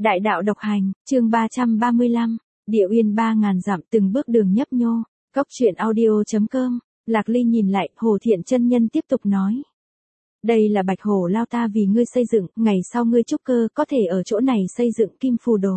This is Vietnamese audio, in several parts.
Đại đạo độc hành, chương 335, Địa Uyên 3000 dặm từng bước đường nhấp nhô. Cốc truyện audio.com. Lạc Ly nhìn lại, Hồ Thiện chân nhân tiếp tục nói. Đây là Bạch Hổ Lao ta vì ngươi xây dựng, ngày sau ngươi trúc cơ có thể ở chỗ này xây dựng kim phù đồ.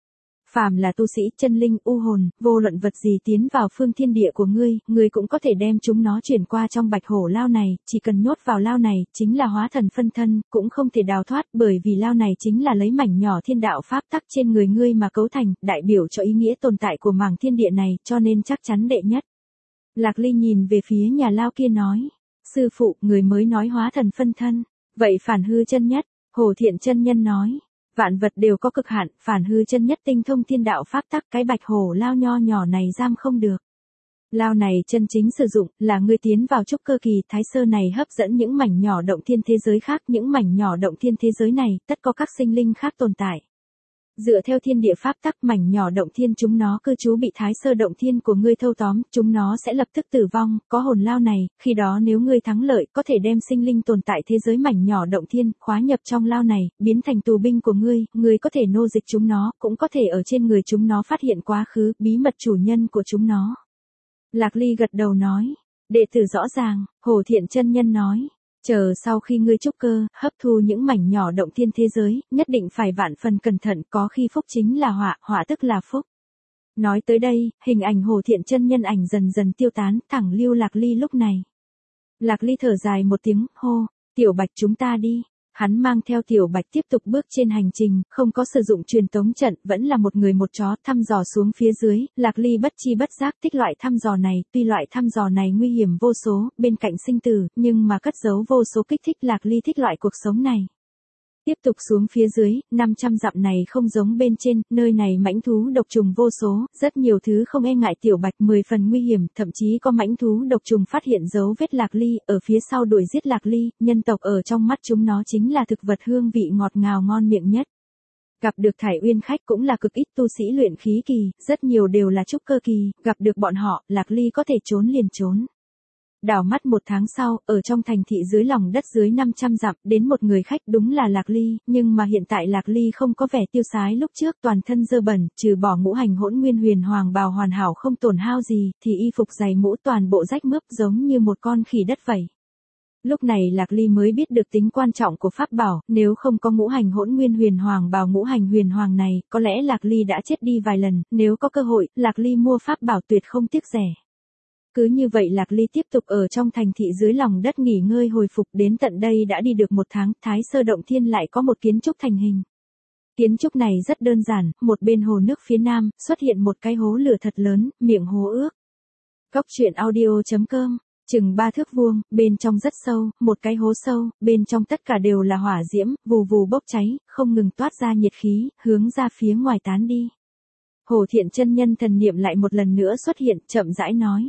Phàm là tu sĩ, chân linh, u hồn, vô luận vật gì tiến vào phương thiên địa của ngươi cũng có thể đem chúng nó chuyển qua trong Bạch Hổ Lao này, chỉ cần nhốt vào lao này, chính là hóa thần phân thân, cũng không thể đào thoát, bởi vì lao này chính là lấy mảnh nhỏ thiên đạo pháp tắc trên người ngươi mà cấu thành, đại biểu cho ý nghĩa tồn tại của mảng thiên địa này, cho nên chắc chắn đệ nhất. Lạc Ly nhìn về phía nhà lao kia nói, sư phụ, người mới nói hóa thần phân thân, vậy phản hư chân nhất, Hồ Thiện chân nhân nói. Vạn vật đều có cực hạn, phản hư chân nhất tinh thông thiên đạo pháp tắc, cái Bạch Hổ Lao nho nhỏ này giam không được. Lao này chân chính sử dụng là ngươi tiến vào trúc cơ kỳ, Thái Sơ này hấp dẫn những mảnh nhỏ động thiên thế giới khác, những mảnh nhỏ động thiên thế giới này, tất có các sinh linh khác tồn tại. Dựa theo thiên địa pháp tắc, mảnh nhỏ động thiên chúng nó cư trú bị Thái Sơ động thiên của ngươi thâu tóm, chúng nó sẽ lập tức tử vong, có hồn lao này, khi đó nếu ngươi thắng lợi, có thể đem sinh linh tồn tại thế giới mảnh nhỏ động thiên, khóa nhập trong lao này, biến thành tù binh của ngươi có thể nô dịch chúng nó, cũng có thể ở trên người chúng nó phát hiện quá khứ, bí mật chủ nhân của chúng nó. Lạc Ly gật đầu nói, đệ tử rõ ràng, Hồ Thiện chân nhân nói. Chờ sau khi ngươi trúc cơ, hấp thu những mảnh nhỏ động thiên thế giới, nhất định phải vạn phần cẩn thận, có khi phúc chính là họa, họa tức là phúc. Nói tới đây, hình ảnh Hồ Thiện chân nhân ảnh dần dần tiêu tán, thẳng lưu Lạc Ly lúc này. Lạc Ly thở dài một tiếng, hô, Tiểu Bạch chúng ta đi. Hắn mang theo Tiểu Bạch tiếp tục bước trên hành trình, không có sử dụng truyền tống trận, vẫn là một người một chó thăm dò xuống phía dưới, Lạc Ly bất chi bất giác thích loại thăm dò này, tuy loại thăm dò này nguy hiểm vô số, bên cạnh sinh tử, nhưng mà cất giấu vô số kích thích, Lạc Ly thích loại cuộc sống này. Tiếp tục xuống phía dưới, 500 dặm này không giống bên trên, nơi này mãnh thú độc trùng vô số, rất nhiều thứ không e ngại Tiểu Bạch, 10 phần nguy hiểm, thậm chí có mãnh thú độc trùng phát hiện dấu vết Lạc Ly, ở phía sau đuổi giết Lạc Ly, nhân tộc ở trong mắt chúng nó chính là thực vật hương vị ngọt ngào ngon miệng nhất. Gặp được Thải Uyên khách cũng là cực ít tu sĩ luyện khí kỳ, rất nhiều đều là trúc cơ kỳ, gặp được bọn họ, Lạc Ly có thể trốn liền trốn. Đảo mắt 1 tháng sau, ở trong thành thị dưới lòng đất dưới 500 dặm, đến một người khách đúng là Lạc Ly, nhưng mà hiện tại Lạc Ly không có vẻ tiêu sái lúc trước, toàn thân dơ bẩn, trừ bỏ ngũ hành hỗn nguyên huyền hoàng bào hoàn hảo không tổn hao gì, thì y phục giày mũ toàn bộ rách mướp giống như một con khỉ đất vậy. Lúc này Lạc Ly mới biết được tính quan trọng của pháp bảo, nếu không có ngũ hành hỗn nguyên huyền hoàng bào ngũ hành huyền hoàng này, có lẽ Lạc Ly đã chết đi vài lần, nếu có cơ hội, Lạc Ly mua pháp bảo tuyệt không tiếc rẻ. Cứ như vậy Lạc Ly tiếp tục ở trong thành thị dưới lòng đất nghỉ ngơi hồi phục, đến tận đây đã đi được 1 tháng, Thái Sơ động thiên lại có một kiến trúc thành hình. Kiến trúc này rất đơn giản, một bên hồ nước phía nam, xuất hiện một cái hố lửa thật lớn, miệng hố ước. Cốc truyện audio.com, chừng 3 thước vuông, bên trong rất sâu, một cái hố sâu, bên trong tất cả đều là hỏa diễm, vù vù bốc cháy, không ngừng toát ra nhiệt khí, hướng ra phía ngoài tán đi. Hồ Thiện chân nhân thần niệm lại một lần nữa xuất hiện, chậm rãi nói.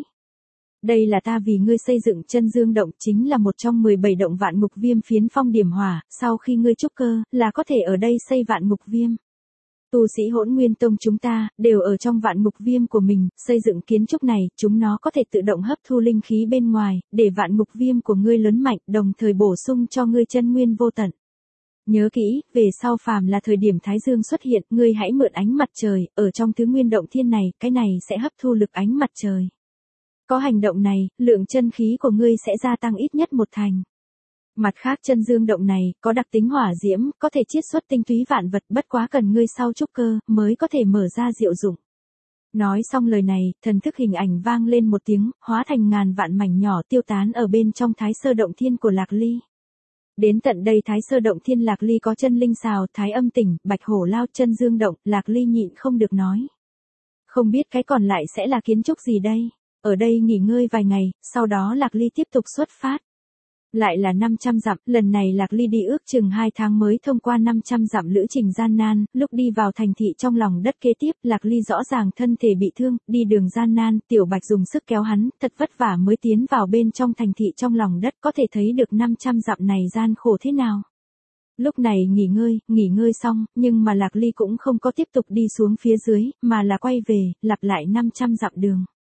Đây là ta vì ngươi xây dựng Chân Dương động, chính là một trong 17 động Vạn Ngục Viêm phiến phong điểm hỏa, sau khi ngươi trúc cơ, là có thể ở đây xây Vạn Ngục Viêm. Tu sĩ Hỗn Nguyên Tông chúng ta, đều ở trong Vạn Ngục Viêm của mình, xây dựng kiến trúc này, chúng nó có thể tự động hấp thu linh khí bên ngoài, để Vạn Ngục Viêm của ngươi lớn mạnh, đồng thời bổ sung cho ngươi chân nguyên vô tận. Nhớ kỹ, về sau phàm là thời điểm Thái Dương xuất hiện, ngươi hãy mượn ánh mặt trời, ở trong Tứ Nguyên Động Thiên này, cái này sẽ hấp thu lực ánh mặt trời. Có hành động này, lượng chân khí của ngươi sẽ gia tăng ít nhất 1 thành. Mặt khác Chân Dương động này, có đặc tính hỏa diễm, có thể chiết xuất tinh túy vạn vật, bất quá cần ngươi sau trúc cơ, mới có thể mở ra diệu dụng. Nói xong lời này, thần thức hình ảnh vang lên một tiếng, hóa thành ngàn vạn mảnh nhỏ tiêu tán ở bên trong Thái Sơ động thiên của Lạc Ly. Đến tận đây Thái Sơ động thiên Lạc Ly có chân linh xào, Thái Âm tỉnh, Bạch Hổ Lao, Chân Dương động, Lạc Ly nhịn không được nói. Không biết cái còn lại sẽ là kiến trúc gì đây? Ở đây nghỉ ngơi vài ngày, sau đó Lạc Ly tiếp tục xuất phát. Lại là 500 dặm, lần này Lạc Ly đi ước chừng 2 tháng mới thông qua 500 dặm lữ trình gian nan, lúc đi vào thành thị trong lòng đất kế tiếp, Lạc Ly rõ ràng thân thể bị thương, đi đường gian nan, Tiểu Bạch dùng sức kéo hắn, thật vất vả mới tiến vào bên trong thành thị trong lòng đất, có thể thấy được 500 dặm này gian khổ thế nào. Lúc này nghỉ ngơi xong, nhưng mà Lạc Ly cũng không có tiếp tục đi xuống phía dưới, mà là quay về, lặp lại 500 dặm đường.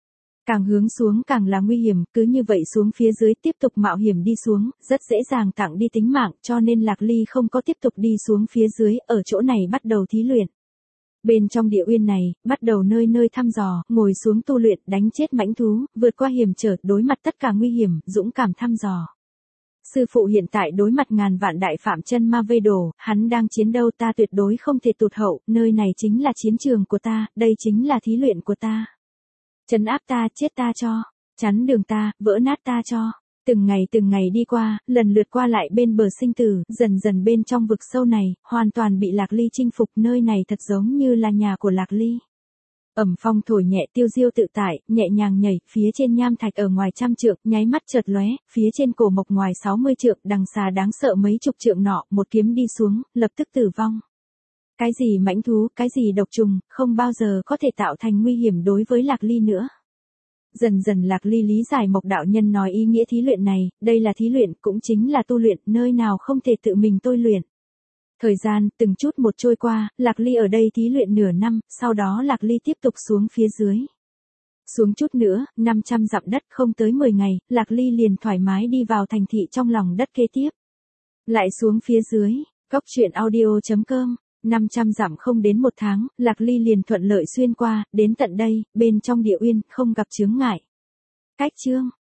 Càng hướng xuống càng là nguy hiểm, cứ như vậy xuống phía dưới tiếp tục mạo hiểm đi xuống, rất dễ dàng tặng đi tính mạng, cho nên Lạc Ly không có tiếp tục đi xuống phía dưới, ở chỗ này bắt đầu thí luyện. Bên trong địa uyên này, bắt đầu nơi nơi thăm dò, ngồi xuống tu luyện, đánh chết mãnh thú, vượt qua hiểm trở, đối mặt tất cả nguy hiểm, dũng cảm thăm dò. Sư phụ hiện tại đối mặt ngàn vạn đại phạm chân ma vây đổ, hắn đang chiến đấu, ta tuyệt đối không thể tụt hậu, nơi này chính là chiến trường của ta, đây chính là thí luyện của ta. Trấn áp ta, chết ta cho, chắn đường ta, vỡ nát ta cho. Từng ngày đi qua, lần lượt qua lại bên bờ sinh tử, dần dần bên trong vực sâu này, hoàn toàn bị Lạc Ly chinh phục, nơi này thật giống như là nhà của Lạc Ly. Ẩm phong thổi nhẹ, tiêu diêu tự tại, nhẹ nhàng nhảy, phía trên nham thạch ở ngoài 100 trượng, nháy mắt chợt lóe, phía trên cổ mộc ngoài 60 trượng, đằng xà đáng sợ mấy chục trượng nọ, một kiếm đi xuống, lập tức tử vong. Cái gì mãnh thú, cái gì độc trùng, không bao giờ có thể tạo thành nguy hiểm đối với Lạc Ly nữa. Dần dần Lạc Ly lý giải Mộc đạo nhân nói ý nghĩa thí luyện này, đây là thí luyện, cũng chính là tu luyện, nơi nào không thể tự mình tôi luyện. Thời gian, từng chút một trôi qua, Lạc Ly ở đây thí luyện nửa năm, sau đó Lạc Ly tiếp tục xuống phía dưới. Xuống chút nữa, 500 dặm đất không tới 10 ngày, Lạc Ly liền thoải mái đi vào thành thị trong lòng đất kế tiếp. Lại xuống phía dưới, coctruyện.audio.com, 500 dặm không đến 1 tháng, Lạc Ly liền thuận lợi xuyên qua, đến tận đây, bên trong địa uyên, không gặp chướng ngại. Cách chương